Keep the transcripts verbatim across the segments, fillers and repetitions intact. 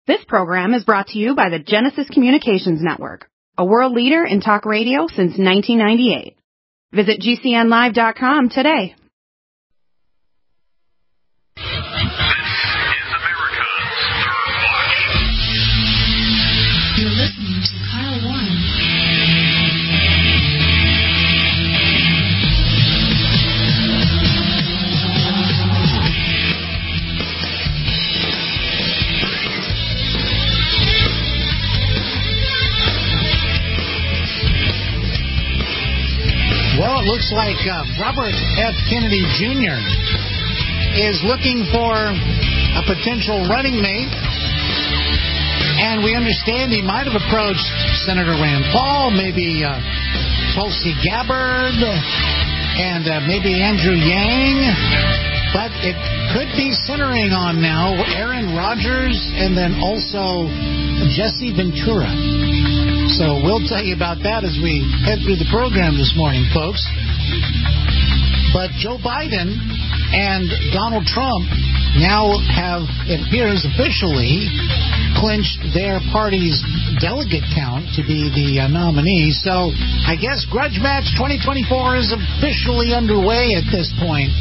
This program is brought to you by the Genesis Communications Network, a world leader in talk radio since nineteen ninety-eight. Visit G C N live dot com today. This is America's Third Watch. You're listening to Kyle Warren. Well, it looks like uh, Robert F. Kennedy Junior is looking for a potential running mate, and we understand he might have approached Senator Rand Paul, maybe uh, Tulsi Gabbard, and uh, maybe Andrew Yang, but it could be centering on now Aaron Rodgers and then also Jesse Ventura. So we'll tell you about that as we head through the program this morning, folks. But Joe Biden and Donald Trump now have, it appears, officially clinched their party's delegate count to be the uh, nominee. So I guess Grudge Match twenty twenty-four is officially underway at this point.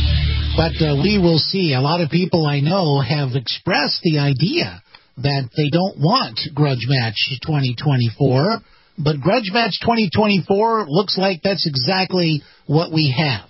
But uh, we will see. A lot of people I know have expressed the idea that they don't want Grudge Match twenty twenty-four, but Grudge Match twenty twenty-four looks like that's exactly what we have.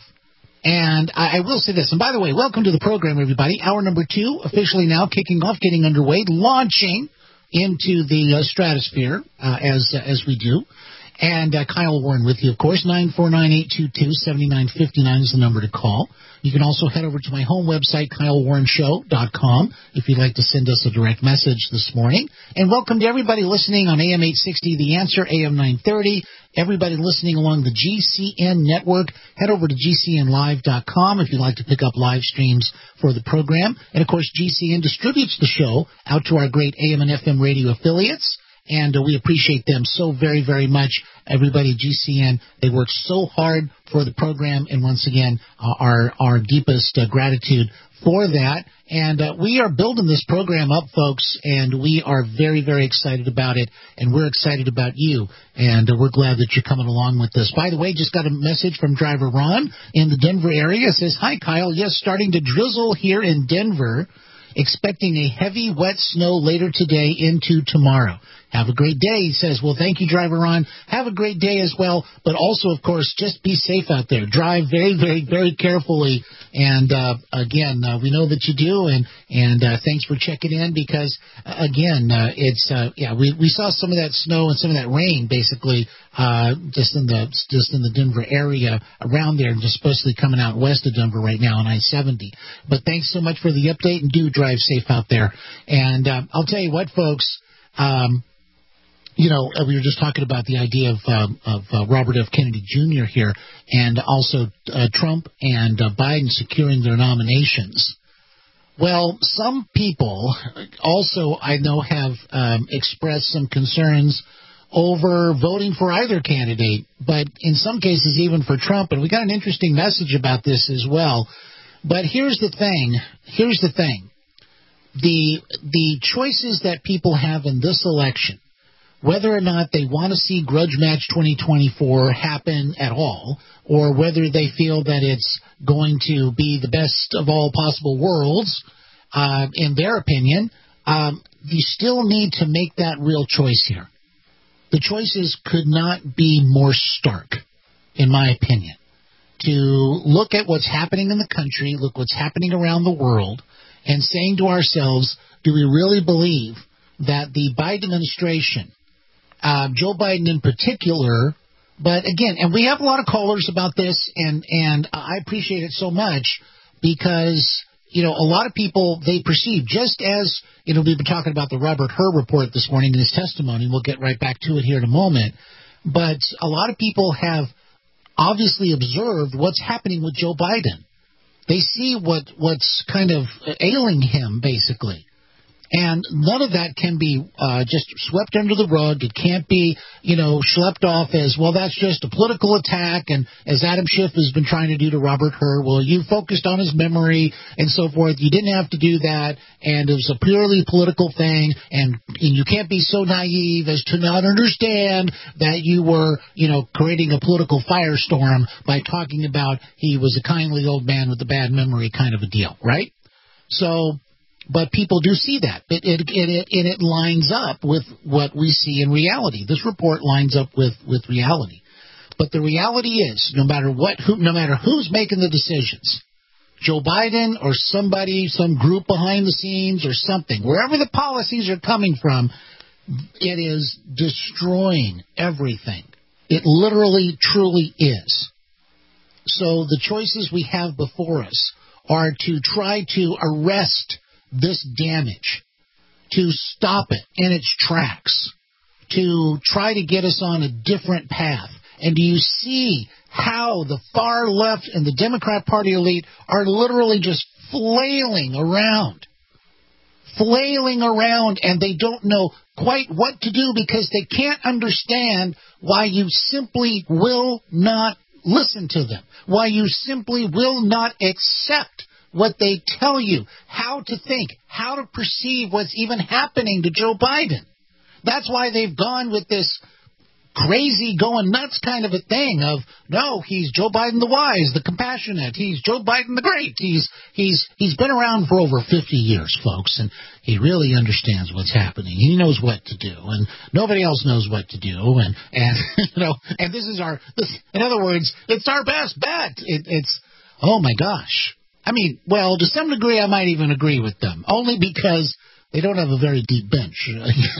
And I, I will say this, and by the way, welcome to the program, everybody. Hour number two, officially now kicking off, getting underway, launching into the uh, stratosphere, uh, as uh, as we do. And uh, Kyle Warren with you, of course. nine four nine, eight two two, seven nine five nine is the number to call. You can also head over to my home website, kyle warren show dot com, if you'd like to send us a direct message this morning. And welcome to everybody listening on A M eight sixty, The Answer, A M nine thirty. Everybody listening along the G C N network, head over to G C N live dot com if you'd like to pick up live streams for the program. And, of course, G C N distributes the show out to our great A M and F M radio affiliates. And uh, we appreciate them so very, very much. Everybody at G C N, they work so hard for the program. And once again, uh, our, our deepest uh, gratitude for that. And uh, we are building this program up, folks, and we are very, very excited about it. And we're excited about you. And uh, we're glad that you're coming along with us. By the way, just got a message from driver Ron in the Denver area. It says, hi, Kyle. Yes, starting to drizzle here in Denver. Expecting a heavy, wet snow later today into tomorrow. Have a great day, he says. Well, thank you, driver Ron. Have a great day as well. But also, of course, just be safe out there. Drive very, very, very carefully. And, uh, again, uh, we know that you do. And, and uh, thanks for checking in because, uh, again, uh, it's, uh, yeah, we, we saw some of that snow and some of that rain, basically, uh, just in the just in the Denver area around there, and just supposedly coming out west of Denver right now on I seventy. But thanks so much for the update, and do drive safe out there. And uh, I'll tell you what, folks, um, you know, we were just talking about the idea of, um, of uh, Robert F. Kennedy Junior here, and also uh, Trump and uh, Biden securing their nominations. Well, some people also, I know, have um, expressed some concerns over voting for either candidate, but in some cases even for Trump. And we got an interesting message about this as well. But here's the thing. Here's the thing. The the choices that people have in this election, whether or not they want to see Grudge Match twenty twenty-four happen at all, or whether they feel that it's going to be the best of all possible worlds, uh, in their opinion, um, you still need to make that real choice here. The choices could not be more stark, in my opinion. To look at what's happening in the country, look what's happening around the world, and saying to ourselves, do we really believe that the Biden administration, uh, Joe Biden in particular, but again, and we have a lot of callers about this, and, and I appreciate it so much because, you know, a lot of people, they perceive, just as, you know, we've been talking about the Robert Hur report this morning in his testimony. We'll get right back to it here in a moment. But a lot of people have obviously observed what's happening with Joe Biden. They see what what's kind of ailing him, basically. And none of that can be uh, just swept under the rug. It can't be, you know, schlepped off as, well, that's just a political attack. And as Adam Schiff has been trying to do to Robert Hur, well, you focused on his memory and so forth. You didn't have to do that. And it was a purely political thing. And, and you can't be so naive as to not understand that you were, you know, creating a political firestorm by talking about he was a kindly old man with a bad memory kind of a deal, right? So... But people do see that. It, it, it, it, it lines up with what we see in reality. This report lines up with, with reality. But the reality is, no matter what, who, no matter who's making the decisions, Joe Biden or somebody, some group behind the scenes or something, wherever the policies are coming from, it is destroying everything. It literally, truly is. So the choices we have before us are to try to arrest this damage, to stop it in its tracks, to try to get us on a different path. And do you see how the far left and the Democrat Party elite are literally just flailing around, flailing around, and they don't know quite what to do because they can't understand why you simply will not listen to them, why you simply will not accept what they tell you, how to think, how to perceive what's even happening to Joe Biden. That's why they've gone with this crazy going nuts kind of a thing of, no, he's Joe Biden the wise, the compassionate, he's Joe Biden the great. He's he's he's been around for over fifty years, folks, and he really understands what's happening. He knows what to do, and nobody else knows what to do, and and you know, and this is our this in other words, it's our best bet. It, it's oh my gosh. I mean, well, to some degree, I might even agree with them, only because they don't have a very deep bench.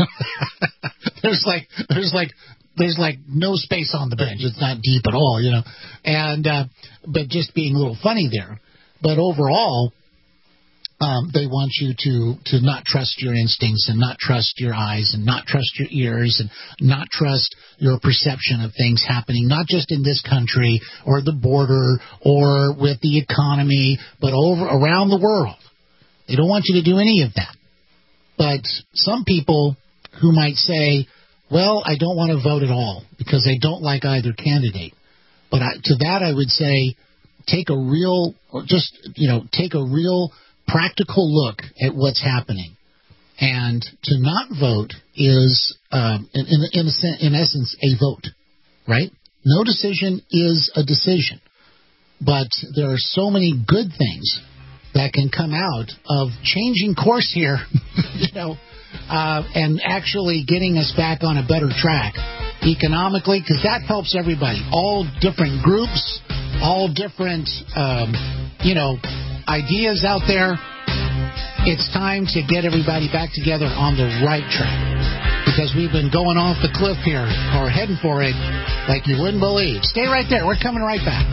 there's like, there's like, there's like no space on the bench. It's not deep at all, you know. And uh, but just being a little funny there. But overall, um, they want you to to not trust your instincts and not trust your eyes and not trust your ears and not trust your perception of things happening, not just in this country or the border or with the economy, but over around the world. They don't want you to do any of that. But some people who might say, well, I don't want to vote at all because I don't like either candidate. But I, to that I would say, take a real, or just, you know, take a real practical look at what's happening. And to not vote is, um, in, in, in, a, in essence, a vote, right? No decision is a decision. But there are so many good things that can come out of changing course here, you know, uh, and actually getting us back on a better track economically, because that helps everybody. All different groups, all different, um, you know, ideas out there. It's time to get everybody back together on the right track, because we've been going off the cliff here, or heading for it, like you wouldn't believe. Stay right there. We're coming right back.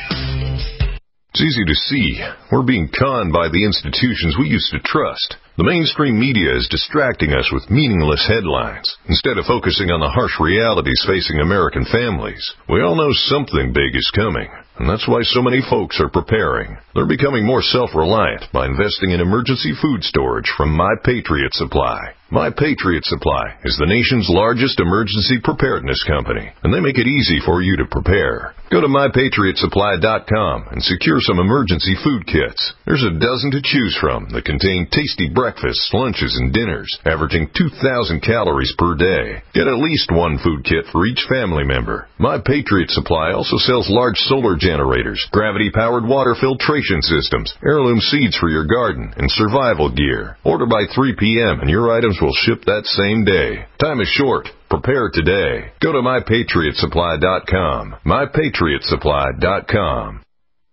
It's easy to see. We're being conned by the institutions we used to trust. The mainstream media is distracting us with meaningless headlines instead of focusing on the harsh realities facing American families. We all know something big is coming, and that's why so many folks are preparing. They're becoming more self-reliant by investing in emergency food storage from My Patriot Supply. My Patriot Supply is the nation's largest emergency preparedness company, and they make it easy for you to prepare. Go to my patriot supply dot com and secure some emergency food kits. There's a dozen to choose from that contain tasty breakfasts, lunches, and dinners, averaging two thousand calories per day. Get at least one food kit for each family member. My Patriot Supply also sells large solar generators, gravity-powered water filtration systems, heirloom seeds for your garden, and survival gear. Order by three p.m. and your items will ship that same day. Time is short. Prepare today. Go to my patriot supply dot com. my patriot supply dot com.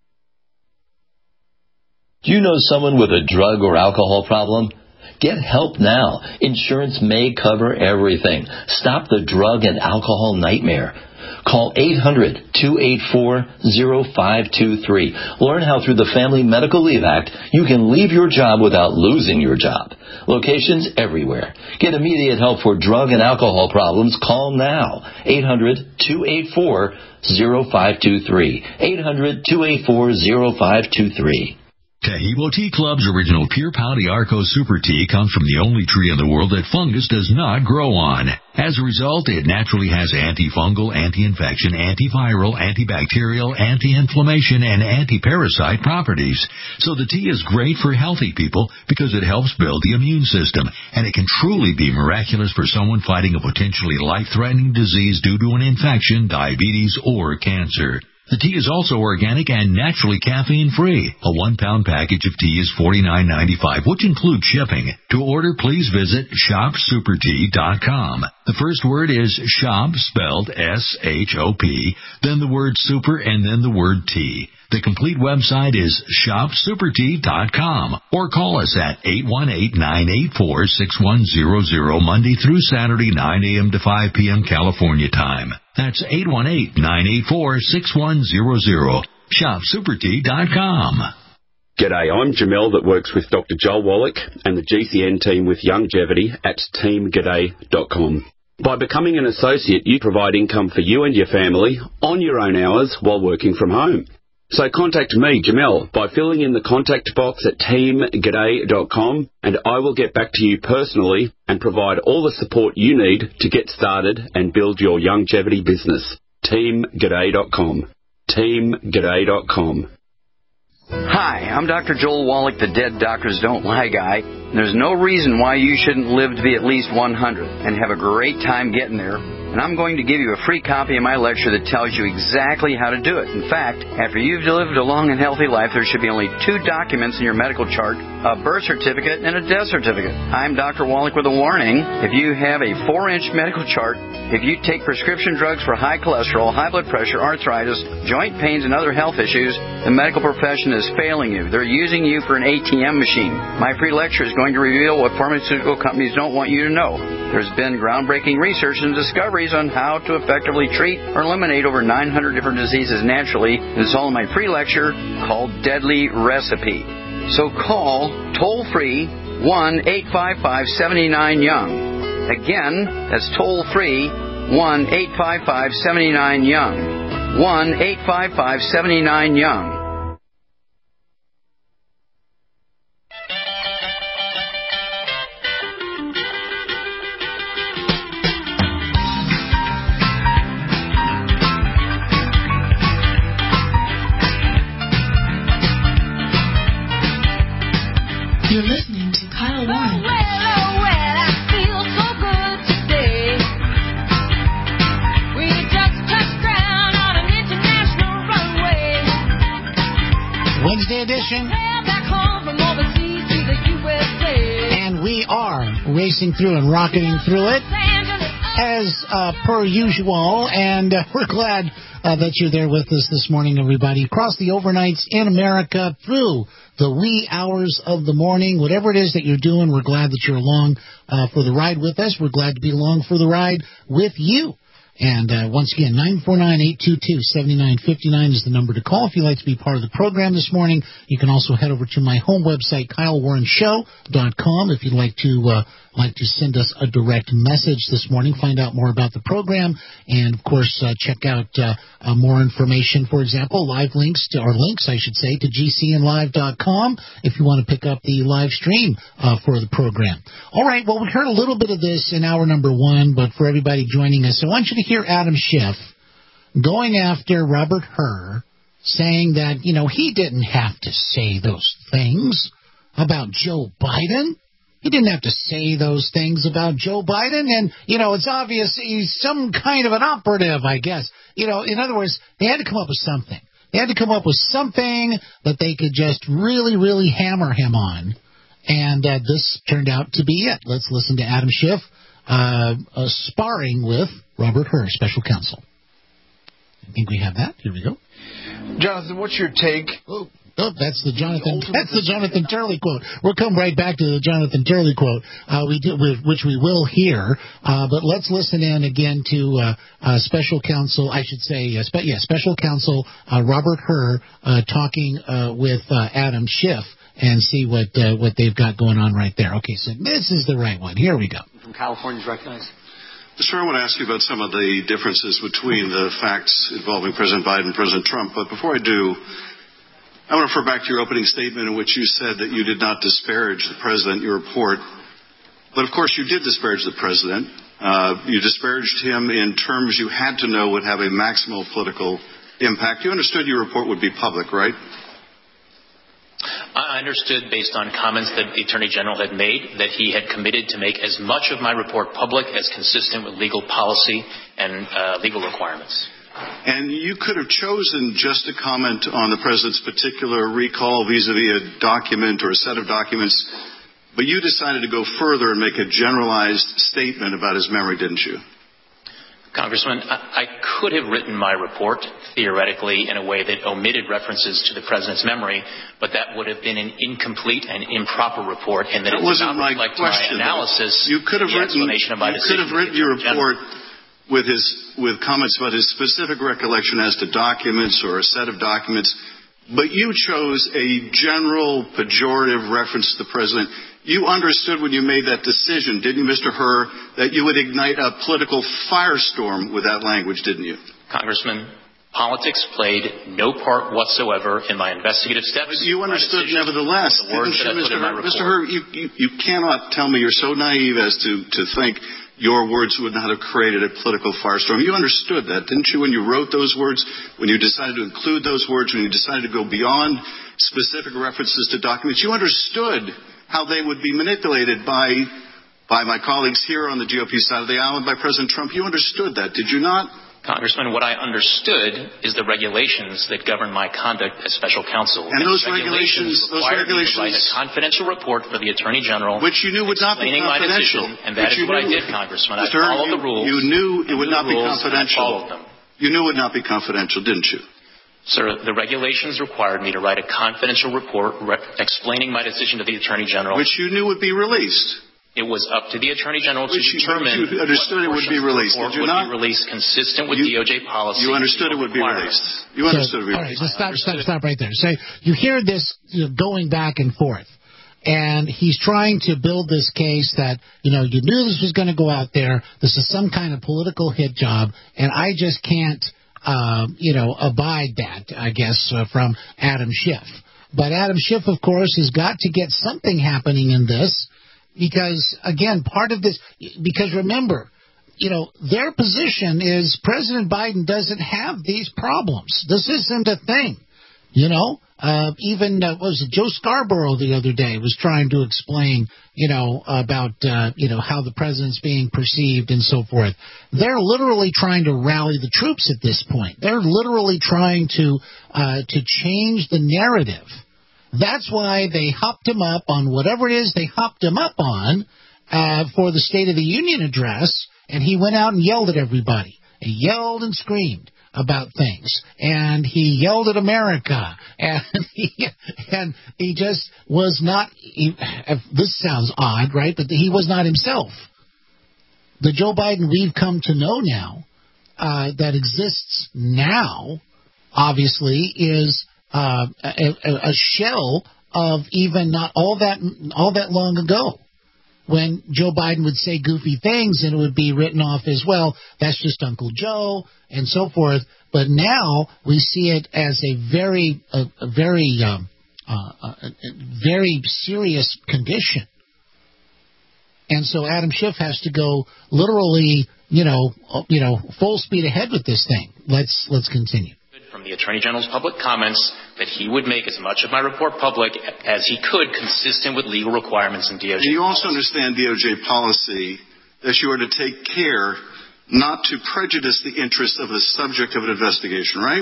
Do you know someone with a drug or alcohol problem? Get help now. Insurance may cover everything. Stop the drug and alcohol nightmare. Call eight hundred, two eight four, zero five two three. Learn how through the Family Medical Leave Act you can leave your job without losing your job. Locations everywhere. Get immediate help for drug and alcohol problems. Call now. eight hundred, two eight four, zero five two three. eight hundred, two eight four, zero five two three. Tahibo Tea Club's original Pure Pau Arco Super Tea comes from the only tree in the world that fungus does not grow on. As a result, it naturally has antifungal, anti-infection, antiviral, antibacterial, anti-inflammation, and anti-parasite properties. So the tea is great for healthy people because it helps build the immune system, and it can truly be miraculous for someone fighting a potentially life-threatening disease due to an infection, diabetes, or cancer. The tea is also organic and naturally caffeine-free. A one-pound package of tea is forty-nine ninety-five, which includes shipping. To order, please visit shop super tea dot com. The first word is shop, spelled S H O P, then the word super, and then the word tea. The complete website is shop super tea dot com, or call us at eight one eight, nine eight four, six one zero zero, Monday through Saturday, nine a.m. to five p.m. California time. That's eight one eight, nine eight four, six one zero zero. shop super tea dot com. G'day, I'm Jamel that works with Doctor Joel Wallach and the G C N team with Longevity at team g'day dot com. By becoming an associate, you provide income for you and your family on your own hours while working from home. So contact me, Jamel, by filling in the contact box at team g'day dot com, and I will get back to you personally and provide all the support you need to get started and build your longevity business. team g'day dot com. team g'day dot com. Hi, I'm Doctor Joel Wallach, the Dead Doctors Don't Lie guy. There's no reason why you shouldn't live to be at least one hundred and have a great time getting there. And I'm going to give you a free copy of my lecture that tells you exactly how to do it. In fact, after you've lived a long and healthy life, there should be only two documents in your medical chart, a birth certificate and a death certificate. I'm Doctor Wallach with a warning. If you have a four-inch medical chart, if you take prescription drugs for high cholesterol, high blood pressure, arthritis, joint pains, and other health issues, the medical profession is failing you. They're using you for an A T M machine. My free lecture is going to reveal what pharmaceutical companies don't want you to know. There's been groundbreaking research and discoveries on how to effectively treat or eliminate over nine hundred different diseases naturally. This is all in my free lecture called Deadly Recipe. So call toll-free one eight five five, seven nine, young. Again, that's toll-free one eight five five, seven nine, young. one eight five five, seven nine, young. You're listening to Kyle Warren. Oh, well, oh, well, I feel so good today. We just touched ground on an international runway. Wednesday edition. Back home from overseas to the U S A. And we are racing through and rocketing through it as uh, per usual. And uh, we're glad uh, that you're there with us this morning, everybody. Across the overnights in America, through the wee hours of the morning, whatever it is that you're doing, we're glad that you're along uh, for the ride with us. We're glad to be along for the ride with you. And uh, once again, nine four nine, eight two two, seven nine five nine is the number to call if you'd like to be part of the program this morning. You can also head over to my home website, kyle warren show dot com, if you'd like to uh, like to send us a direct message this morning, find out more about the program, and, of course, uh, check out uh, uh, more information, for example, live links, to, or links, I should say, to G C N live dot com if you want to pick up the live stream uh, for the program. All right, well, we heard a little bit of this in hour number one, but for everybody joining us, I want you to hear Adam Schiff going after Robert Hur, saying that, you know, he didn't have to say those things about Joe Biden. He didn't have to say those things about Joe Biden. And, you know, it's obvious he's some kind of an operative, I guess. You know, in other words, they had to come up with something. They had to come up with something that they could just really, really hammer him on. And uh, this turned out to be it. Let's listen to Adam Schiff uh, uh, sparring with Robert Hur, special counsel. I think we have that. Here we go. Jonathan, what's your take? Oh. Oh, that's the Jonathan. That's the Jonathan Turley quote. We'll come right back to the Jonathan Turley quote, uh, we do, which we will hear. Uh, but let's listen in again to uh, uh, special counsel. I should say, uh, spe- yeah, special counsel uh, Robert Hur uh, talking uh, with uh, Adam Schiff, and see what uh, what they've got going on right there. Okay, so this is the right one. Here we go. From California's recognized. Mister I want to ask you about some of the differences between the facts involving President Biden and President Trump. But before I do, I want to refer back to your opening statement in which you said that you did not disparage the president in your report. But, of course, you did disparage the president. Uh, you disparaged him in terms you had to know would have a maximal political impact. You understood your report would be public, right? I understood, based on comments that the Attorney General had made, that he had committed to make as much of my report public as consistent with legal policy and uh, legal requirements. And you could have chosen just to comment on the president's particular recall vis-a-vis a document or a set of documents, but you decided to go further and make a generalized statement about his memory, didn't you? Congressman, I, I could have written my report, theoretically, in a way that omitted references to the president's memory, but that would have been an incomplete and improper report, and that, that it did not my reflect question, my analysis, you could have the written, explanation of my you decision. could have written your report with his with comments about his specific recollection as to documents or a set of documents, but you chose a general pejorative reference to the president. You understood when you made that decision, didn't you, Mister Hur, that you would ignite a political firestorm with that language, didn't you? Congressman, politics played no part whatsoever in my investigative steps. But you understood nevertheless, didn't you, Mister Hur? Mister Hur, you, you, you cannot tell me you're so naive as to, to think your words would not have created a political firestorm. You understood that, didn't you, when you wrote those words, when you decided to include those words, when you decided to go beyond specific references to documents? You understood how they would be manipulated by by my colleagues here on the G O P side of the aisle and by President Trump. You understood that, did you not? Congressman, what I understood is the regulations that govern my conduct as special counsel. And, and those regulations, those regulations, me to write a confidential report for the Attorney General, which you knew would not be confidential. My decision, and that is what knew, I did, Congressman. I Mister followed you, the rules. You knew it would not be rules, confidential. I followed them. You knew it would not be confidential, didn't you? Sir, the regulations required me to write a confidential report re- explaining my decision to the Attorney General. Which you knew would be released. It was up to the Attorney General to Which determine you understood it would be released. Did you would not? be released consistent with you, D O J policy. You understood it would be released. You understood so, it would be all right, released. let's stop, stop, stop right there. So you hear this you know, going back and forth. And he's trying to build this case that, you know, you knew this was going to go out there. This is some kind of political hit job. And I just can't, uh, you know, abide that, I guess, uh, from Adam Schiff. But Adam Schiff, of course, has got to get something happening in this because, again, part of this, because remember, you know, their position is President Biden doesn't have these problems. This isn't a thing, you know. Uh, even, uh, what was it, Joe Scarborough the other day was trying to explain, you know, about, uh, you know, how the president's being perceived and so forth. They're literally trying to rally the troops at this point. They're literally trying to, uh, to change the narrative. That's why they hopped him up on whatever it is they hopped him up on, uh, for the State of the Union address, and he went out and yelled at everybody. He yelled and screamed about things, and he yelled at America, and he, and he just was not, he, this sounds odd, right, but he was not himself. The Joe Biden we've come to know now, uh, that exists now, obviously, is uh, a, a shell of even not all that all that long ago, when Joe Biden would say goofy things and it would be written off as, well, that's just Uncle Joe and so forth. But now we see it as a very, a, a very, um, uh, a, a very serious condition. And so Adam Schiff has to go literally, you know, you know, full speed ahead with this thing. Let's let's continue. From the Attorney General's public comments that he would make as much of my report public as he could, consistent with legal requirements in D O J. And you also policy. understand D O J policy that you are to take care not to prejudice the interest of the subject of an investigation, right?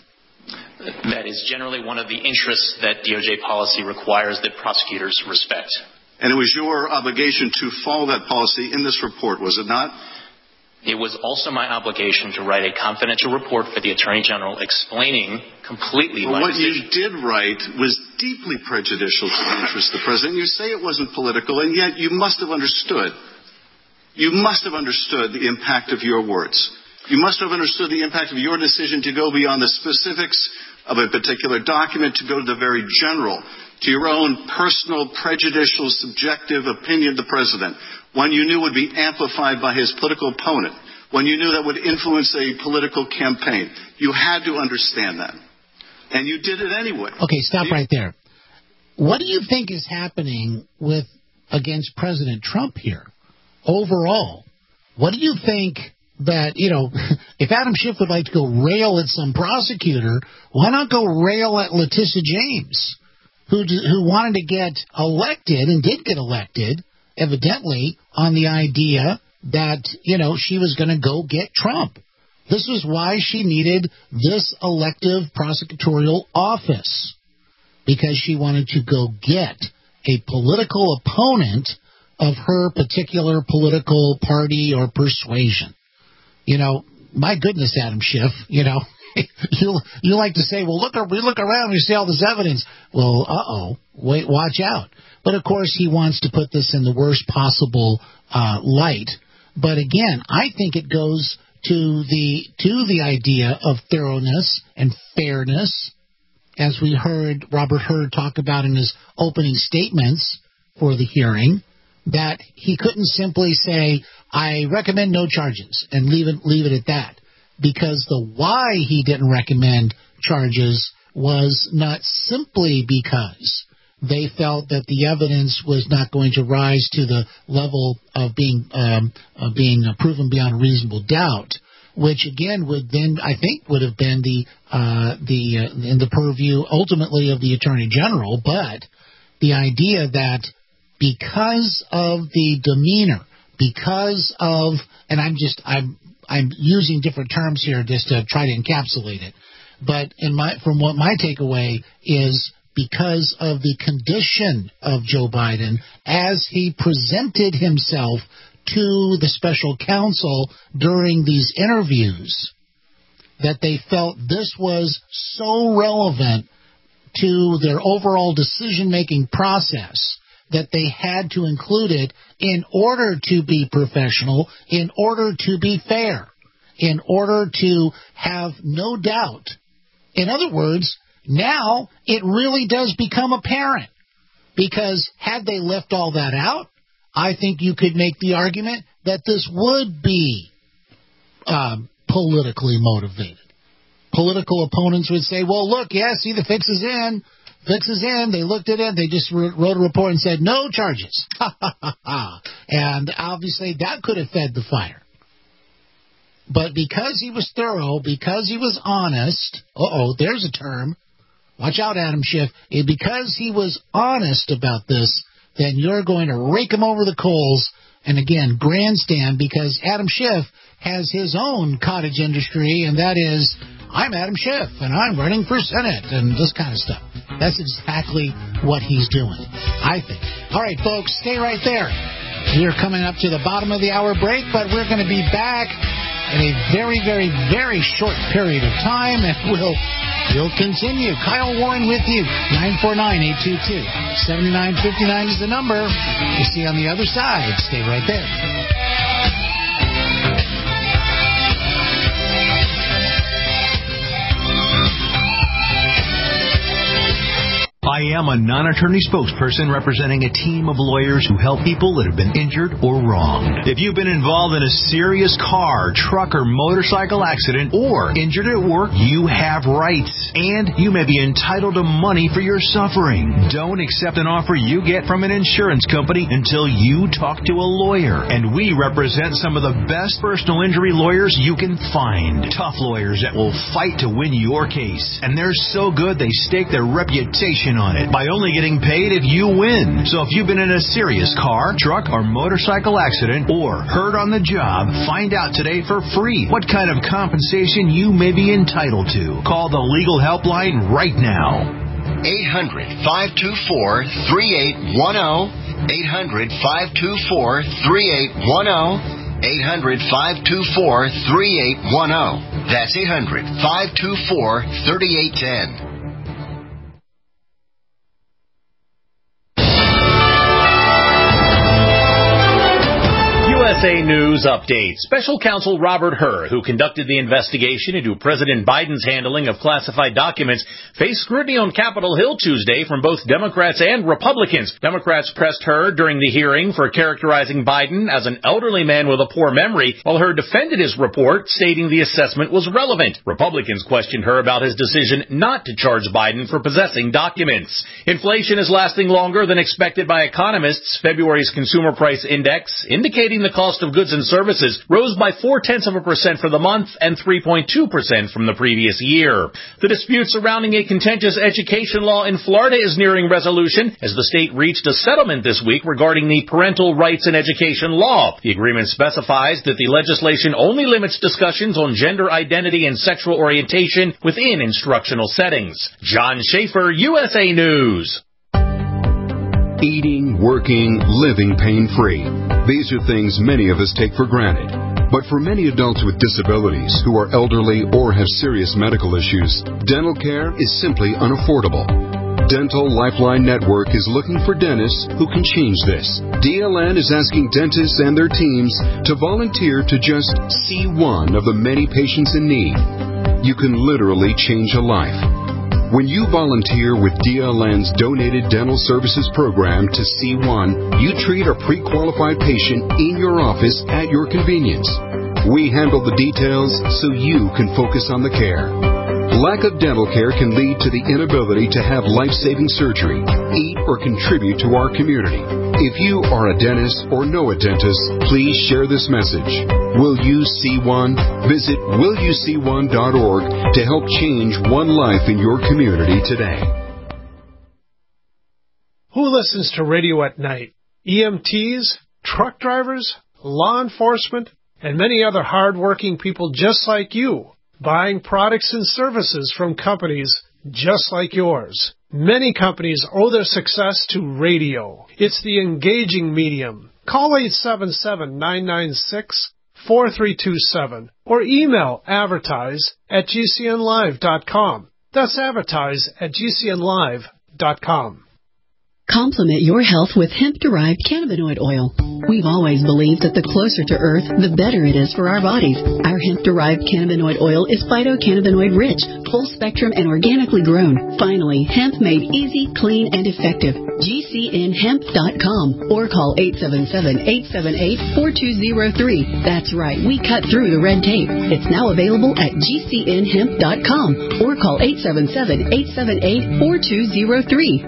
That is generally one of the interests that D O J policy requires that prosecutors respect. And it was your obligation to follow that policy in this report, was it not? It was also my obligation to write a confidential report for the Attorney General explaining completely well, my what decision. you did write was deeply prejudicial to the interest of the president. You say it wasn't political, and yet you must have understood. You must have understood the impact of your words. You must have understood the impact of your decision to go beyond the specifics of a particular document, to go to the very general, to your own personal, prejudicial, subjective opinion of the president, one you knew would be amplified by his political opponent, one you knew that would influence a political campaign. You had to understand that. and you did it anyway. Okay, stop right there. What do you think is happening with against President Trump here? Overall, what do you think that, you know, if Adam Schiff would like to go rail at some prosecutor, why not go rail at Letitia James, who who wanted to get elected and did get elected, evidently, on the idea that, you know, she was going to go get Trump. This was why she needed this elective prosecutorial office, because she wanted to go get a political opponent of her particular political party or persuasion. You know, my goodness, Adam Schiff, you know, you you like to say, well, look, we look around and we see all this evidence. Well, uh-oh, wait, watch out. But, of course, he wants to put this in the worst possible uh, light. But, again, I think it goes to the to the idea of thoroughness and fairness, as we heard Robert Hur talk about in his opening statements for the hearing, that he couldn't simply say, I recommend no charges, and leave it leave it at that, because the why he didn't recommend charges was not simply because they felt that the evidence was not going to rise to the level of being um, of being proven beyond a reasonable doubt, which again would then, I think, would have been the uh, the uh, in the purview ultimately of the Attorney General. But the idea that because of the demeanor, because of, and I'm just I'm I'm using different terms here just to try to encapsulate it, but in my from what my takeaway is, because of the condition of Joe Biden as he presented himself to the special counsel during these interviews, that they felt this was so relevant to their overall decision-making process that they had to include it in order to be professional, in order to be fair, in order to have no doubt. In other words, now it really does become apparent, because had they left all that out, I think you could make the argument that this would be um, politically motivated. Political opponents would say, well, look, yeah, see, the fix is in. Fix is in. They looked at it. They just wrote a report and said, no charges. And obviously that could have fed the fire. But because he was thorough, because he was honest, uh-oh, there's a term. Watch out, Adam Schiff. Because he was honest about this, then you're going to rake him over the coals and, again, grandstand, because Adam Schiff has his own cottage industry, and that is, I'm Adam Schiff, and I'm running for Senate, and this kind of stuff. That's exactly what he's doing, I think. All right, folks, stay right there. We're coming up to the bottom of the hour break, but we're going to be back in a very, very, very short period of time, and we'll we'll continue. Kyle Warren with you. nine four nine, eight two two, seven nine five nine is the number. We'll see you on the other side. Stay right there. I am a non-attorney spokesperson representing a team of lawyers who help people that have been injured or wronged. If you've been involved in a serious car, truck, or motorcycle accident, or injured at work, you have rights, and you may be entitled to money for your suffering. Don't accept an offer you get from an insurance company until you talk to a lawyer. And we represent some of the best personal injury lawyers you can find. Tough lawyers that will fight to win your case. And they're so good they stake their reputation on it by only getting paid if you win. So if you've been in a serious car, truck, or motorcycle accident, or hurt on the job, find out today for free what kind of compensation you may be entitled to. Call the legal helpline right now. eight hundred, five two four, three eight one zero. eight hundred, five two four, three eight one zero. eight hundred, five two four, three eight one zero. That's eight hundred, five two four, three eight one zero. S A News Update. Special Counsel Robert Hur, who conducted the investigation into President Biden's handling of classified documents, faced scrutiny on Capitol Hill Tuesday from both Democrats and Republicans. Democrats pressed Hur during the hearing for characterizing Biden as an elderly man with a poor memory, while Hur defended his report, stating the assessment was relevant. Republicans questioned Hur about his decision not to charge Biden for possessing documents. Inflation is lasting longer than expected by economists. February's consumer price index, indicating the cost of goods and services, rose by four-tenths of a percent for the month and three point two percent from the previous year. The dispute surrounding a contentious education law in Florida is nearing resolution as the state reached a settlement this week regarding the parental rights in education law. The agreement specifies that the legislation only limits discussions on gender identity and sexual orientation within instructional settings. John Schaefer, U S A News. Eating, working, living pain-free. These are things many of us take for granted. But for many adults with disabilities who are elderly or have serious medical issues, dental care is simply unaffordable. Dental Lifeline Network is looking for dentists who can change this. D L N is asking dentists and their teams to volunteer to just see one of the many patients in need. You can literally change a life. When you volunteer with D L N's Donated Dental Services Program to C one, you treat a pre-qualified patient in your office at your convenience. We handle the details so you can focus on the care. Lack of dental care can lead to the inability to have life-saving surgery, eat, or contribute to our community. If you are a dentist or know a dentist, please share this message. Will you see one? Visit will you see one dot org to help change one life in your community today. Who listens to radio at night? E M Ts, truck drivers, law enforcement, and many other hard-working people just like you, buying products and services from companies just like yours. Many companies owe their success to radio. It's the engaging medium. Call eight seven seven, nine nine six, four three two seven or email advertise at g c n live dot com. That's advertise at g c n live dot com. Complement your health with hemp-derived cannabinoid oil. We've always believed that the closer to Earth, the better it is for our bodies. Our hemp-derived cannabinoid oil is phytocannabinoid-rich, full-spectrum, and organically grown. Finally, hemp made easy, clean, and effective. G C N hemp dot com or call eight seven seven, eight seven eight, four two zero three. That's right, we cut through the red tape. It's now available at G C N hemp dot com or call eight seven seven, eight seven eight, four two zero three.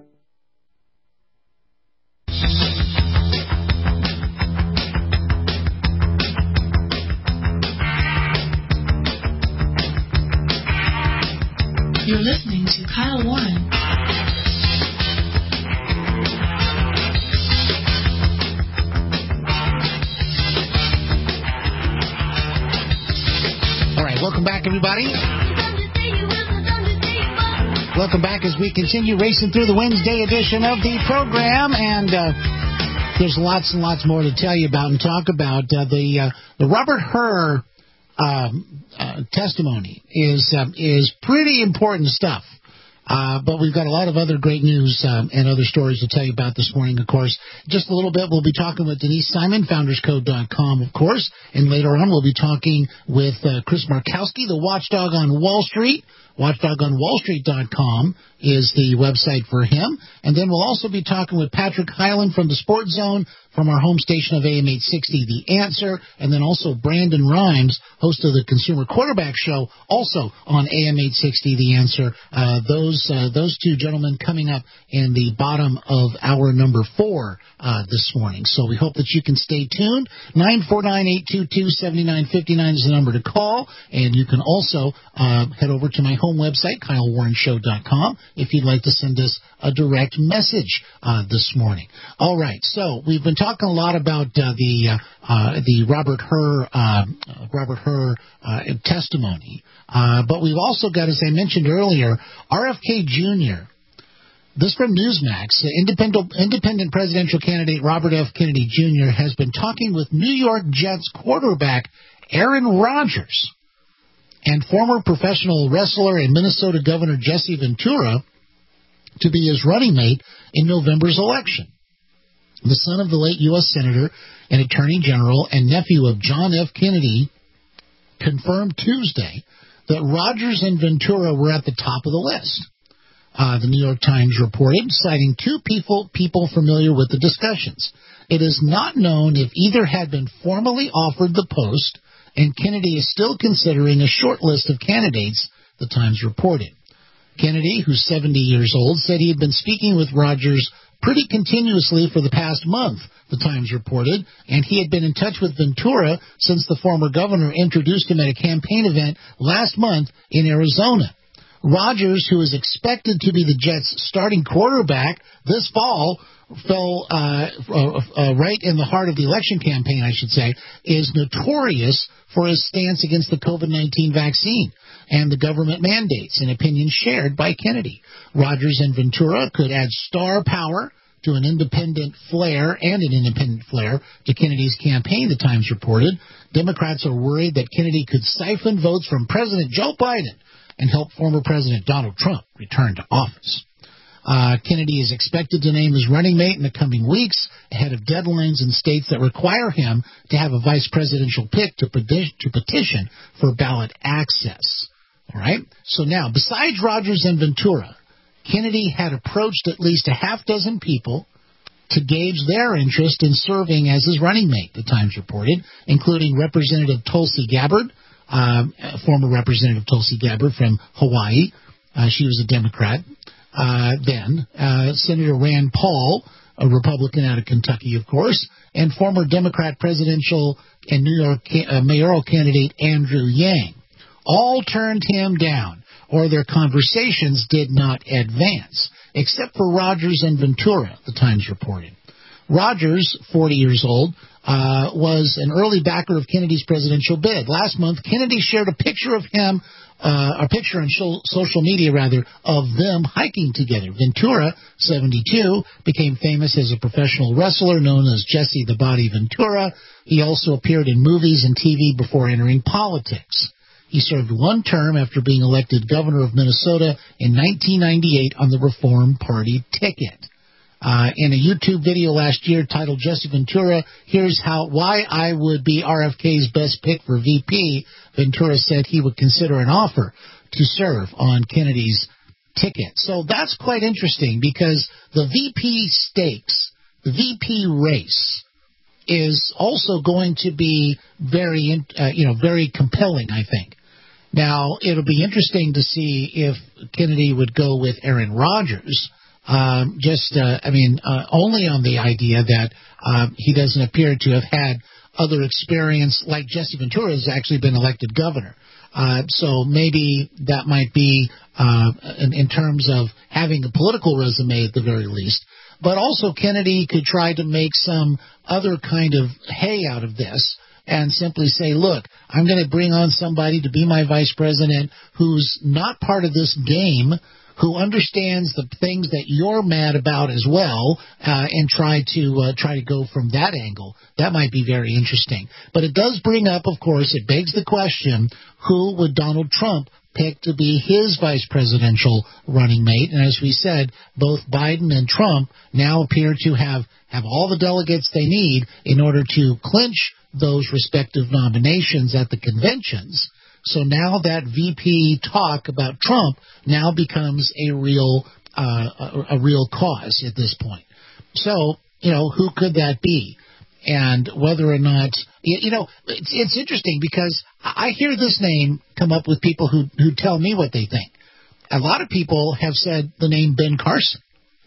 You're listening to Kyle Warren. All right, welcome back, everybody. Welcome back as we continue racing through the Wednesday edition of the program, and uh, there's lots and lots more to tell you about and talk about. Uh, the uh, the Robert Hur Um, uh, testimony is um, is pretty important stuff. Uh, but we've got a lot of other great news um, and other stories to tell you about this morning, of course. Just a little bit, we'll be talking with Denise Simon, founders code dot com, of course. And later on, we'll be talking with uh, Chris Markowski, the watchdog on Wall Street. watchdog on wall street dot com is the website for him. And then we'll also be talking with Patrick Hyland from the Sports Zone, from our home station of A M eight sixty, The Answer, and then also Brandon Rhymes, host of the Consumer Quarterback Show, also on A M eight sixty, The Answer. Uh, those uh, those two gentlemen coming up in the bottom of hour number four uh, this morning. So we hope that you can stay tuned. nine four nine, eight two two, seven nine five nine is the number to call, and you can also uh, head over to my home website, kyle warren show dot com, if you'd like to send us a direct message uh, this morning. All right, so we've been talking a lot about uh, the uh, uh, the Robert Hur uh, Robert Hur uh, testimony, uh, but we've also got, as I mentioned earlier, R F K Junior This from Newsmax. Independent independent presidential candidate Robert F. Kennedy Junior has been talking with New York Jets quarterback Aaron Rodgers and former professional wrestler and Minnesota Governor Jesse Ventura to be his running mate in November's election. the son of the late U S Senator and Attorney General and nephew of John F. Kennedy, confirmed Tuesday that Rogers and Ventura were at the top of the list. Uh, the New York Times reported, citing two people, people familiar with the discussions. It is not known if either had been formally offered the post, and Kennedy is still considering a short list of candidates, the Times reported. Kennedy, who's seventy years old, said he had been speaking with Rogers pretty continuously for the past month, the Times reported, and he had been in touch with Ventura since the former governor introduced him at a campaign event last month in Arizona. Rogers, who is expected to be the Jets' starting quarterback this fall, fell uh, uh, uh, right in the heart of the election campaign, I should say, is notorious for his stance against the COVID nineteen vaccine and the government mandates, an opinion shared by Kennedy. Rogers and Ventura could add star power to an independent flair and an independent flair to Kennedy's campaign, the Times reported. Democrats are worried that Kennedy could siphon votes from President Joe Biden and help former President Donald Trump return to office. Uh, Kennedy is expected to name his running mate in the coming weeks, ahead of deadlines in states that require him to have a vice presidential pick to, peti- to petition for ballot access. All right? So now, besides Rogers and Ventura, Kennedy had approached at least a half dozen people to gauge their interest in serving as his running mate, the Times reported, including Representative Tulsi Gabbard, um, former Representative Tulsi Gabbard from Hawaii. Uh, she was a Democrat. Uh, then, uh, Senator Rand Paul, a Republican out of Kentucky, of course, and former Democrat presidential and New York uh, mayoral candidate Andrew Yang. All turned him down, or their conversations did not advance, except for Rogers and Ventura, the Times reported. Rogers, forty years old, uh, was an early backer of Kennedy's presidential bid. Last month, Kennedy shared a picture of him Uh, a picture on sh- social media, rather, of them hiking together. Ventura, seventy-two, became famous as a professional wrestler known as Jesse the Body Ventura. He also appeared in movies and T V before entering politics. He served one term after being elected governor of Minnesota in nineteen ninety-eight on the Reform Party ticket. Uh, in a YouTube video last year titled Jesse Ventura, here's how why I would be R F K's best pick for V P, Ventura said he would consider an offer to serve on Kennedy's ticket. So that's quite interesting because the V P stakes, the V P race, is also going to be very, uh, you know, very compelling, I think. Now, it'll be interesting to see if Kennedy would go with Aaron Rodgers. Um, just, uh, I mean, uh, only on the idea that uh, he doesn't appear to have had other experience, like Jesse Ventura has actually been elected governor. Uh, so maybe that might be uh, in, in terms of having a political resume at the very least. But also Kennedy could try to make some other kind of hay out of this and simply say, look, I'm going to bring on somebody to be my vice president who's not part of this game, who understands the things that you're mad about as well, uh, and try to uh, try to go from that angle. That might be very interesting. But it does bring up, of course, it begs the question, who would Donald Trump pick to be his vice presidential running mate? And as we said, both Biden and Trump now appear to have, have all the delegates they need in order to clinch those respective nominations at the conventions. So now that V P talk about Trump now becomes a real uh, a, a real cause at this point. So, you know, who could that be? And whether or not, you, you know, it's, it's interesting because I hear this name come up with people who, who tell me what they think. A lot of people have said the name Ben Carson.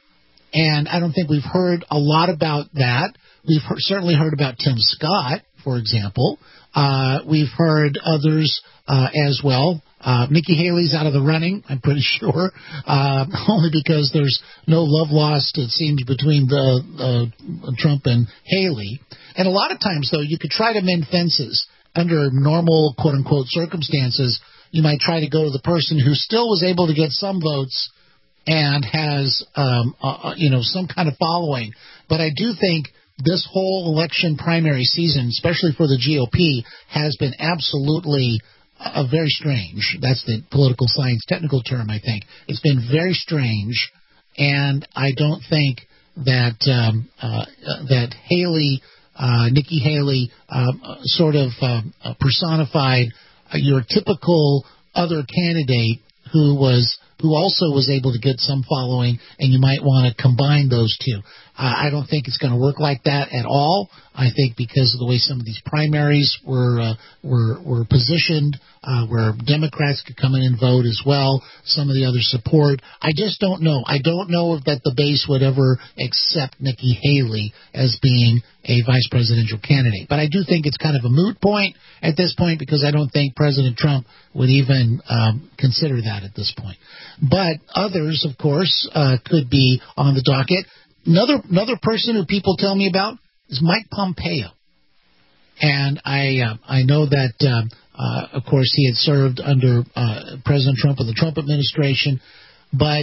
And I don't think we've heard a lot about that. We've heard, certainly heard about Tim Scott, for example. Uh, we've heard others uh, as well. Uh, Nikki Haley's out of the running, I'm pretty sure, uh, only because there's no love lost, it seems, between the uh, Trump and Haley. And a lot of times, though, you could try to mend fences under normal, quote-unquote, circumstances. You might try to go to the person who still was able to get some votes and has, um, uh, you know, some kind of following. But I do think this whole election primary season, especially for the G O P, has been absolutely uh, very strange. That's the political science technical term, I think. It's been very strange, and I don't think that um, uh, that Haley, uh, Nikki Haley, um, sort of um, uh, personified uh, your typical other candidate who was who also was able to get some following, and you might want to combine those two. Uh, I don't think it's going to work like that at all. I think because of the way some of these primaries were uh, were were positioned, uh, where Democrats could come in and vote as well, some of the other support. I just don't know. I don't know if that the base would ever accept Nikki Haley as being a vice presidential candidate. But I do think it's kind of a moot point at this point because I don't think President Trump would even um, consider that at this point. But others, of course, uh, could be on the docket. Another another person who people tell me about is Mike Pompeo. And I uh, I know that, uh, uh, of course, he had served under uh, President Trump and the Trump administration. But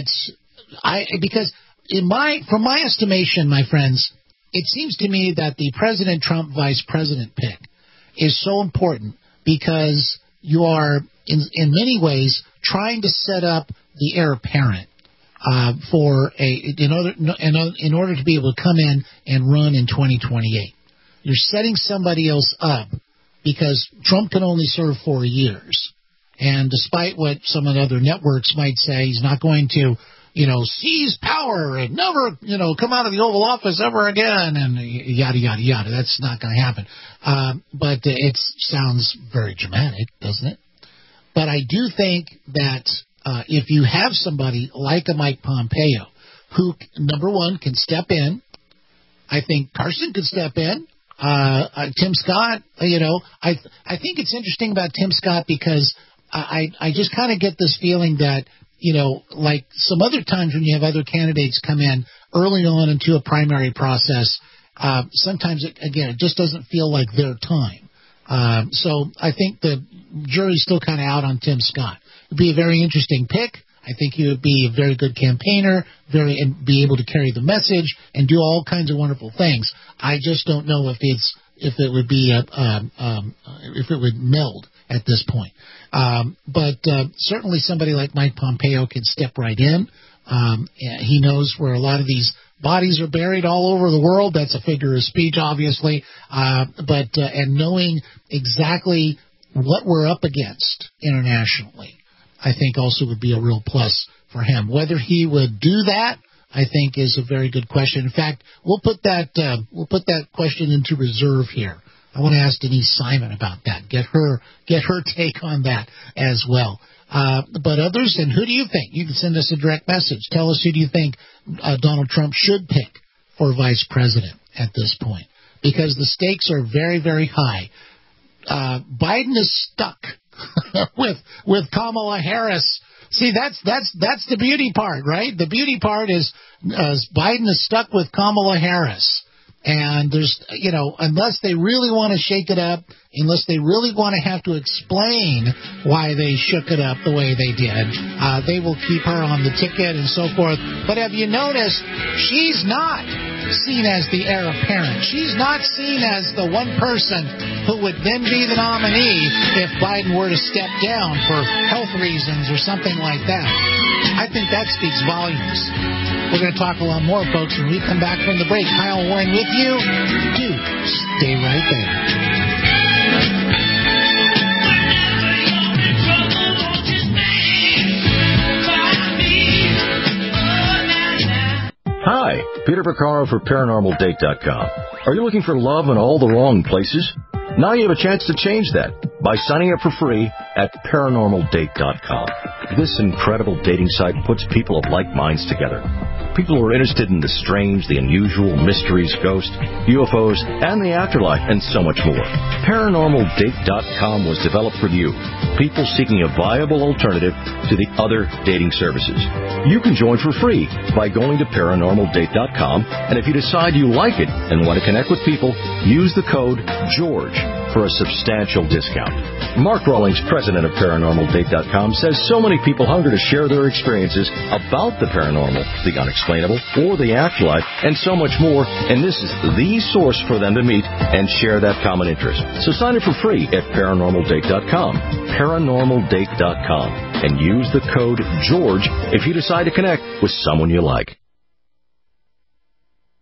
I because in my from my estimation, my friends, it seems to me that the President Trump vice president pick is so important because you are, in, in many ways, trying to set up the heir apparent uh, for a in order in order to be able to come in and run in twenty twenty-eight. You're setting somebody else up because Trump can only serve four years, and despite what some of the other networks might say, he's not going to, you know, seize power and never, you know, come out of the Oval Office ever again, and yada yada yada. That's not going to happen. Uh, but it sounds very dramatic, doesn't it? But I do think that uh, if you have somebody like a Mike Pompeo, who, number one, can step in, I think Carson could step in. Uh, uh, Tim Scott, you know, I I think it's interesting about Tim Scott because I, I just kind of get this feeling that, you know, like some other times when you have other candidates come in early on into a primary process, uh, sometimes, it, again, it just doesn't feel like their time. Um, so I think the jury's still kind of out on Tim Scott. It would be a very interesting pick. I think he would be a very good campaigner, very and be able to carry the message and do all kinds of wonderful things. I just don't know if it's if it would be a, um, um, if it would meld at this point. Um, but uh, certainly somebody like Mike Pompeo can step right in. Um, he knows where a lot of these bodies are buried all over the world. That's a figure of speech, obviously. Uh, but uh, and knowing exactly what we're up against internationally, I think also would be a real plus for him. Whether he would do that, I think, is a very good question. In fact, we'll put that uh, we'll put that question into reserve here. I want to ask Denise Simon about that. Get her get her take on that as well. Uh, but others, and who do you think? You can send us a direct message. Tell us who do you think uh, Donald Trump should pick for vice president at this point, because the stakes are very, very high. Uh, Biden is stuck with with Kamala Harris. See, that's that's that's the beauty part, right? The beauty part is uh, Biden is stuck with Kamala Harris. And there's, you know, unless they really want to shake it up, unless they really want to have to explain why they shook it up the way they did, uh, they will keep her on the ticket and so forth. But have you noticed, she's not seen as the heir apparent. She's not seen as the one person who would then be the nominee if Biden were to step down for health reasons or something like that. I think that speaks volumes. We're going to talk a lot more, folks, when we come back from the break. Kyle Warren with you. Do stay right there. Hi, Peter Vaccaro for Paranormal Date dot com. Are you looking for love in all the wrong places? Now you have a chance to change that by signing up for free at Paranormal Date dot com. This incredible dating site puts people of like minds together. People who are interested in the strange, the unusual, mysteries, ghosts, U F Os, and the afterlife, and so much more. Paranormal Date dot com was developed for you, people seeking a viable alternative to the other dating services. You can join for free by going to Paranormal Date dot com, and if you decide you like it and want to connect with people, use the code GEORGE for a substantial discount. Mark Rawlings, president of Paranormal Date dot com, says so many people hunger to share their experiences about the paranormal, the unexplainable, or the afterlife, and so much more, and this is the source for them to meet and share that common interest. So sign up for free at Paranormal Date dot com, Paranormal Date dot com, and use the code GEORGE if you decide to connect with someone you like.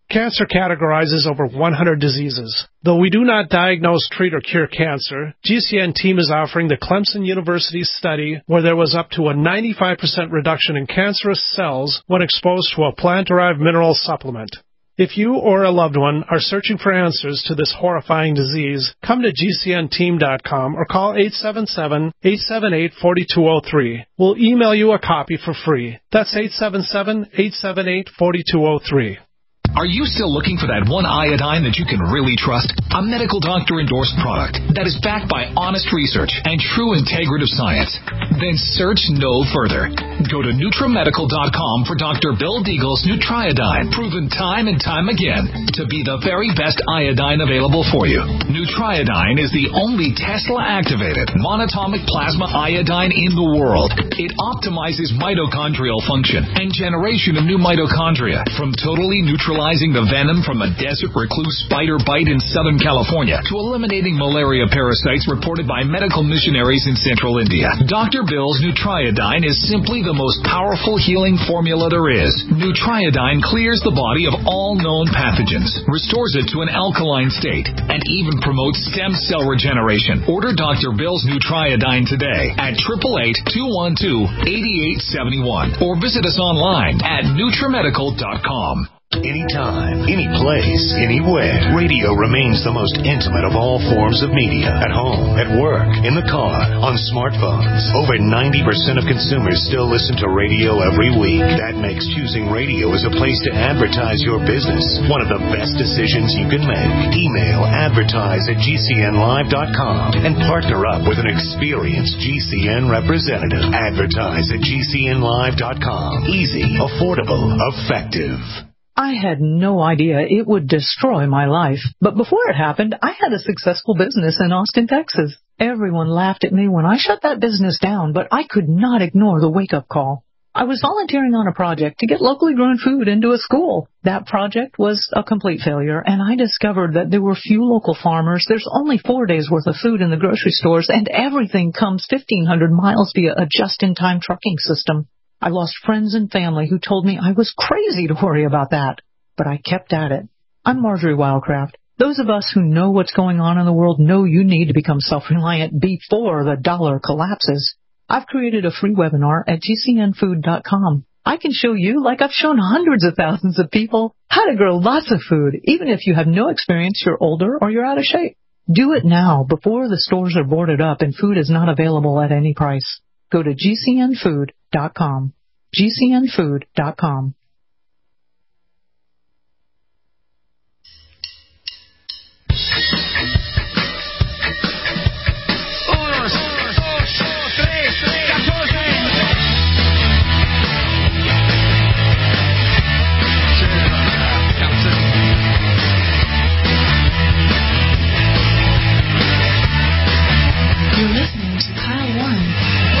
Cancer categorizes over one hundred diseases. Though we do not diagnose, treat, or cure cancer, G C N team is offering the Clemson University study where there was up to a ninety-five percent reduction in cancerous cells when exposed to a plant-derived mineral supplement. If you or a loved one are searching for answers to this horrifying disease, come to G C N team dot com or call eight seven seven, eight seven eight, four two zero three. We'll email you a copy for free. That's eight seven seven, eight seven eight, four two zero three. Are you still looking for that one iodine that you can really trust? A medical doctor-endorsed product that is backed by honest research and true integrative science? Then search no further. Go to Nutramedical dot com for Doctor Bill Deagle's Nutriodine, proven time and time again to be the very best iodine available for you. Nutriodine is the only Tesla-activated monatomic plasma iodine in the world. It optimizes mitochondrial function and generation of new mitochondria from totally neutralizing the venom from a desert recluse spider bite in Southern California to eliminating malaria parasites reported by medical missionaries in central India. Doctor Bill's Nutriodine is simply the most powerful healing formula there is. Nutriodine clears the body of all known pathogens, restores it to an alkaline state, and even promotes stem cell regeneration. Order Doctor Bill's Nutriodine today at eight eight eight, two one two, eight eight seven one or visit us online at Nutramedical dot com. Anytime, any place, anywhere, radio remains the most intimate of all forms of media. At home, at work, in the car, on smartphones. Over ninety percent of consumers still listen to radio every week. That makes choosing radio as a place to advertise your business one of the best decisions you can make. Email advertise at G C N live dot com and partner up with an experienced G C N representative. Advertise at G C N live dot com. Easy, affordable, effective. I had no idea it would destroy my life. But before it happened, I had a successful business in Austin, Texas. Everyone laughed at me when I shut that business down, but I could not ignore the wake-up call. I was volunteering on a project to get locally grown food into a school. That project was a complete failure, and I discovered that there were few local farmers. There's only four days' worth of food in the grocery stores, and everything comes fifteen hundred miles via a just-in-time trucking system. I lost friends and family who told me I was crazy to worry about that, but I kept at it. I'm Marjorie Wildcraft. Those of us who know what's going on in the world know you need to become self-reliant before the dollar collapses. I've created a free webinar at G C N food dot com. I can show you, like I've shown hundreds of thousands of people, how to grow lots of food, even if you have no experience, you're older, or you're out of shape. Do it now before the stores are boarded up and food is not available at any price. Go to G C N food dot com. G C N food dot com. You're listening to Kyle Warren.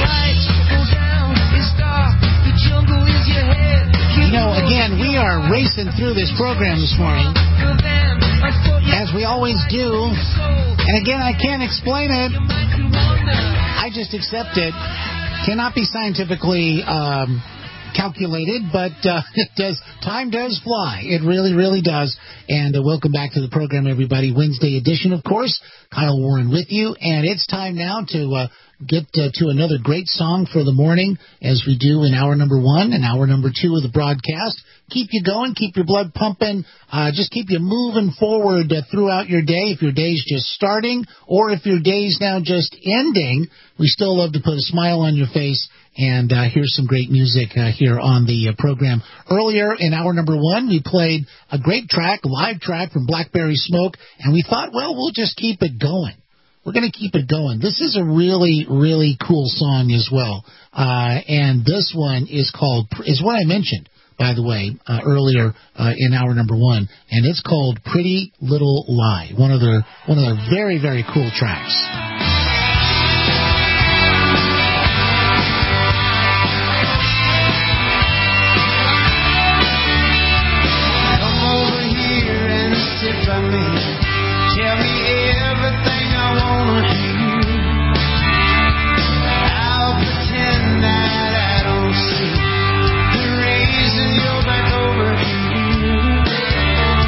You know, again, we are racing through this program this morning, as we always do. And again, I can't explain it. I just accept it. Cannot be scientifically um, calculated, but uh, it does. Time does fly. It really, really does. And uh, welcome back to the program, everybody. Wednesday edition, of course. Kyle Warren with you. And it's time now to uh, get uh, to another great song for the morning, as we do in hour number one and hour number two of the broadcast. Keep you going, keep your blood pumping, uh, just keep you moving forward uh, throughout your day. If your day's just starting or if your day's now just ending, we still love to put a smile on your face and uh, hear some great music uh, here on the uh, program. Earlier in hour number one, we played a great track, a live track from Blackberry Smoke, and we thought, well, we'll just keep it going. We're going to keep it going. This is a really, really cool song as well. Uh, and this one is called, is what I mentioned, by the way, uh, earlier uh, in hour number one. And it's called Pretty Little Lie. One of their, one of their very, very cool tracks. Come over here and sit by me. Tell me everything I wanna hear. I'll pretend that I don't see the reason you're back over here.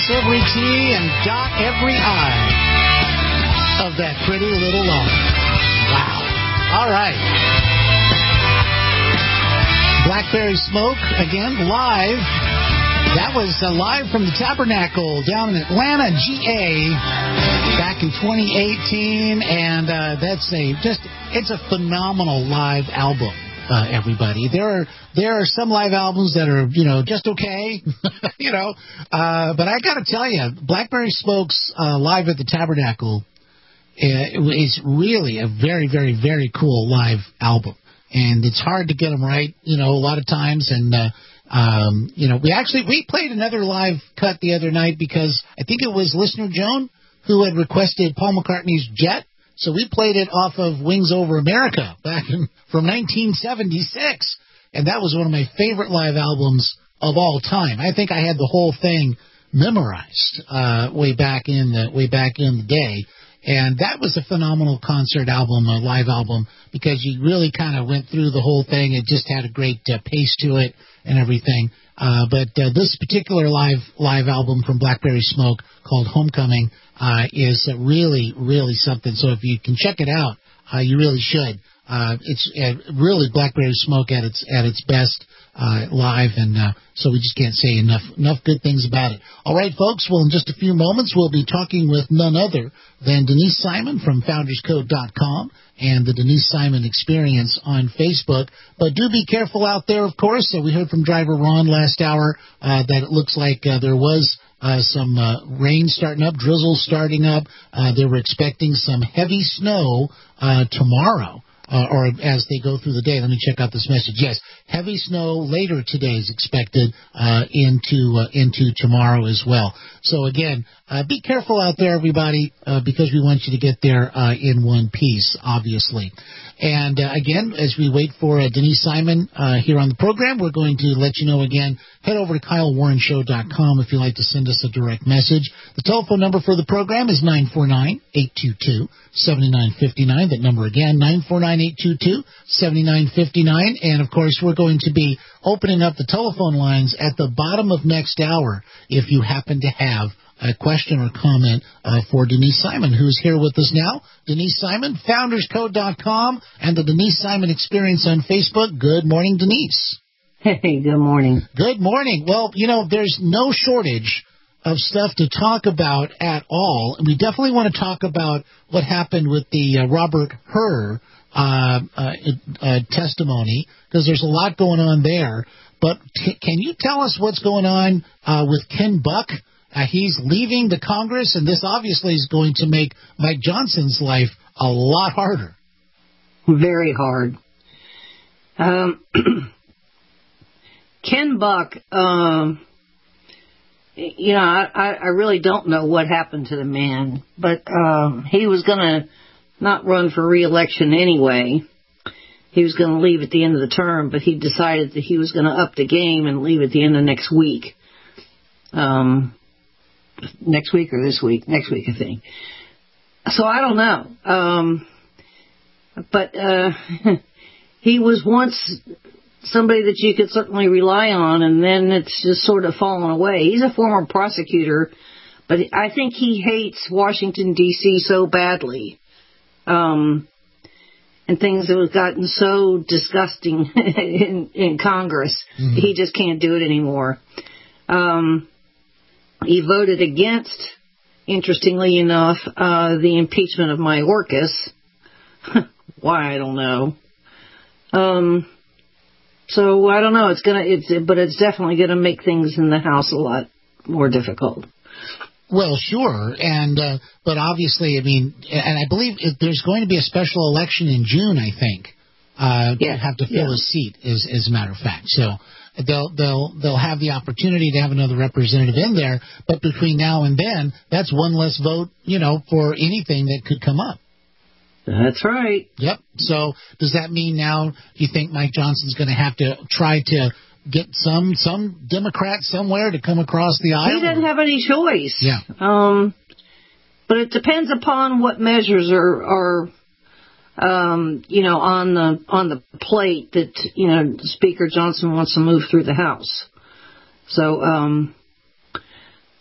every T and dot every I of that pretty little line. Wow. All right. Blackberry Smoke, again, live. That was uh, live from the Tabernacle down in Atlanta, G A, back in twenty eighteen, and uh, that's a just it's a phenomenal live album. Uh, everybody, there are there are some live albums that are you know just okay, you know, uh, but I got to tell you, Blackberry Smoke's uh, live at the Tabernacle uh, is really a very very very cool live album, and it's hard to get them right, you know, a lot of times, and. Uh, Um, you know, we actually, we played another live cut the other night because I think it was listener Joan who had requested Paul McCartney's Jet. So we played it off of Wings Over America back in, from nineteen seventy-six. And that was one of my favorite live albums of all time. I think I had the whole thing memorized, uh, way back in the, way back in the day. And that was a phenomenal concert album, a live album, because you really kind of went through the whole thing. It just had a great uh, pace to it and everything. Uh, but uh, this particular live live album from Blackberry Smoke called Homecoming uh, is uh, really, really something. So if you can check it out, uh, you really should. Uh, it's uh, really Blackberry Smoke at its at its best uh, live, and uh, so we just can't say enough enough good things about it. All right, folks. Well, in just a few moments, we'll be talking with none other than Denise Simon from Founders Code dot com and the Denise Simon Experience on Facebook. But do be careful out there, of course. So we heard from driver Ron last hour uh, that it looks like uh, there was uh, some uh, rain starting up, drizzle starting up. Uh, they were expecting some heavy snow uh, tomorrow. Uh, or as they go through the day. Let me check out this message. Yes, heavy snow later today is expected uh, into uh, into tomorrow as well. So again, uh, be careful out there, everybody, uh, because we want you to get there uh, in one piece, obviously. And uh, again, as we wait for uh, Denise Simon uh, here on the program, we're going to let you know again. Head over to Kyle Warren Show dot com if you'd like to send us a direct message. The telephone number for the program is nine four nine, eight two two, seven nine five nine. That number again, nine four nine, eight two two, seven nine five nine. And, of course, we're going to be opening up the telephone lines at the bottom of next hour if you happen to have a question or comment uh, for Denise Simon, who's here with us now. Denise Simon, Founders Code dot com, and the Denise Simon Experience on Facebook. Good morning, Denise. Hey, good morning. Good morning. Well, you know, there's no shortage of stuff to talk about at all, and we definitely want to talk about what happened with the uh, Robert Hur uh, uh, uh, testimony, because there's a lot going on there. But t- can you tell us what's going on uh, with Ken Buck? Uh, he's leaving the Congress, and this obviously is going to make Mike Johnson's life a lot harder. Very hard. Um, Ken Buck, um, you know, I, I really don't know what happened to the man, but um, he was going to not run for re-election anyway. He was going to leave at the end of the term, but he decided that he was going to up the game and leave at the end of next week. Um, next week or this week? Next week, I think. So I don't know. Um, but uh, he was once somebody that you could certainly rely on, and then it's just sort of fallen away. He's a former prosecutor, but I think he hates Washington, D C so badly. Um, and things that have gotten so disgusting in, in Congress, mm-hmm. he just can't do it anymore. Um, he voted against, interestingly enough, uh, the impeachment of Mayorkas. Why, I don't know. Um, so I don't know. It's gonna, it's, but it's definitely gonna make things in the House a lot more difficult. Well, sure, and uh, but obviously, I mean, and I believe it, there's going to be a special election in June. I think uh, yeah. have to fill yeah. a seat, as as a matter of fact. So they'll they'll they'll have the opportunity to have another representative in there. But between now and then, that's one less vote, you know, for anything that could come up. That's right. Yep. So does that mean now you think Mike Johnson's going to have to try to get some some Democrat somewhere to come across the aisle? He doesn't have any choice. Yeah. Um, but it depends upon what measures are are um, you know on the on the plate that you know Speaker Johnson wants to move through the House. So um,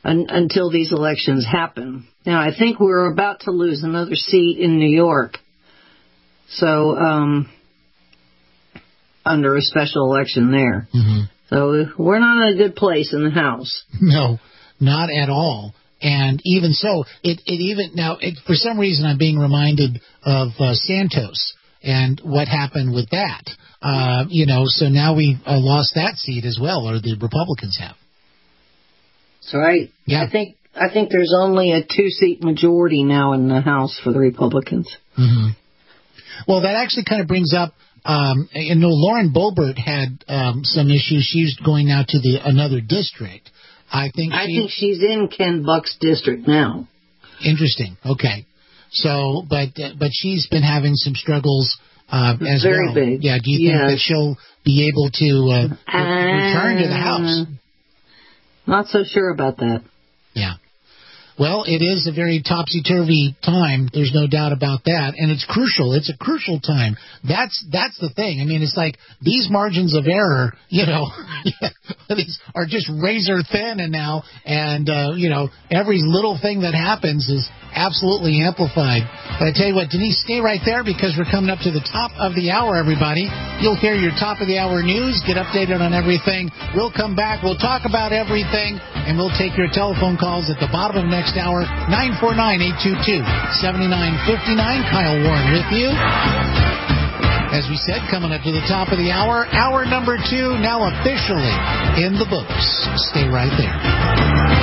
un, until these elections happen. Now, I think we're about to lose another seat in New York. So, um, under a special election there. Mm-hmm. So we're not in a good place in the House. No, not at all. And even so, it, it even now, it, for some reason, I'm being reminded of uh, Santos and what happened with that. Uh, you know, so now we uh, lost that seat as well, or the Republicans have. So I, yeah. I think I think there's only a two-seat majority now in the House for the Republicans. Mm-hmm. Well, that actually kind of brings up. Um, you know, Lauren Boebert had um, some issues. She's going now to the another district. I think she, I think she's in Ken Buck's district now. Interesting. Okay. So, but uh, but she's been having some struggles uh, as Very well. big. Yeah. Do you yes. think that she'll be able to uh, re- return to the House? Not so sure about that. Yeah. Well, it is a very topsy-turvy time. There's no doubt about that. And it's crucial. It's a crucial time. That's that's the thing. I mean, it's like these margins of error, you know, these are just razor thin and now. And, uh, you know, every little thing that happens is absolutely amplified. But I tell you what, Denise, stay right there because we're coming up to the top of the hour, everybody. You'll hear your top of the hour news, get updated on everything. We'll come back. We'll talk about everything, and we'll take your telephone calls at the bottom of next hour, nine four nine, eight two two, seven nine five nine. Kyle Warren with you. As we said, coming up to the top of the hour, hour number two now officially in the books. Stay right there.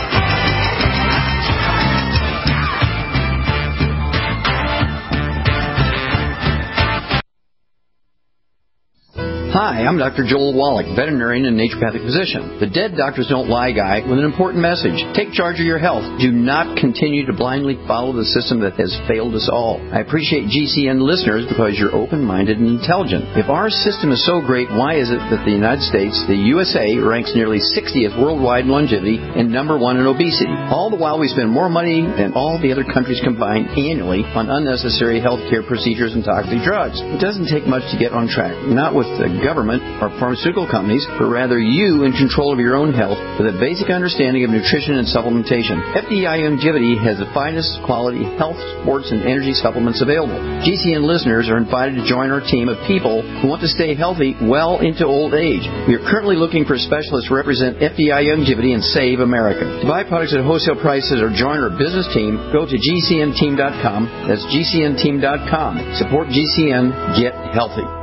Hi, I'm Doctor Joel Wallach, veterinarian and naturopathic physician, the Dead Doctors Don't Lie guy with an important message. Take charge of your health. Do not continue to blindly follow the system that has failed us all. I appreciate G C N listeners because you're open-minded and intelligent. If our system is so great, why is it that the United States, the U S A, ranks nearly sixtieth worldwide in longevity and number one in obesity? All the while we spend more money than all the other countries combined annually on unnecessary health care procedures and toxic drugs. It doesn't take much to get on track. Not with the government or pharmaceutical companies, but rather you in control of your own health with a basic understanding of nutrition and supplementation. F D I Longevity has the finest quality health, sports, and energy supplements available. G C N listeners are invited to join our team of people who want to stay healthy well into old age. We are currently looking for specialists to represent F D I Longevity and save America. To buy products at wholesale prices or join our business team, go to G C N team dot com. That's G C N team dot com. Support G C N. Get healthy.